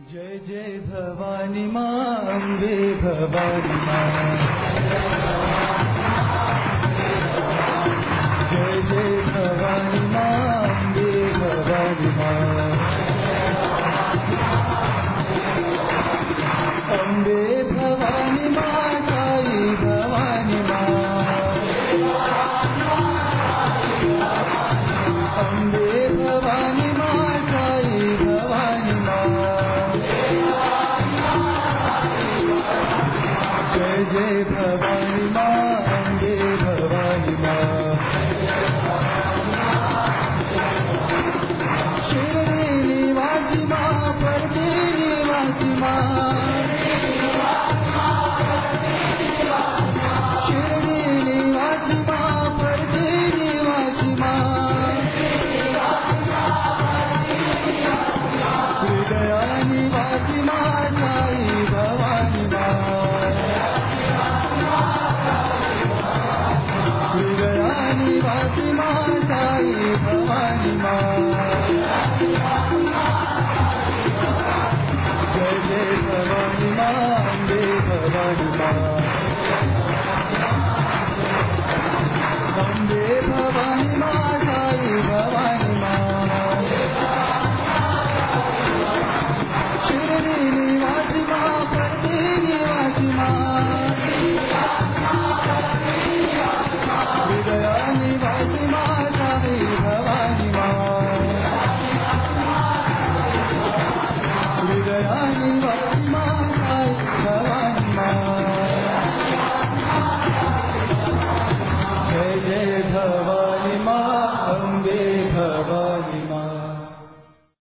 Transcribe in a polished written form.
जय जय भवानी माँ अम्बे भवानी माँ, जय जय भवानी माँ अम्बे भवानी माँ, अम्बे भवानी माँ साई भवानी माँ, अम्बे भवानी माँ साई भवानी माँ, जय जय भवानी माँ अम्बे भवानी माँ, शिरडी निवासी माँ परती निवासी माँ, शिरडी निवासी माँ परती निवासी माँ, हृदया निवासी माँ साई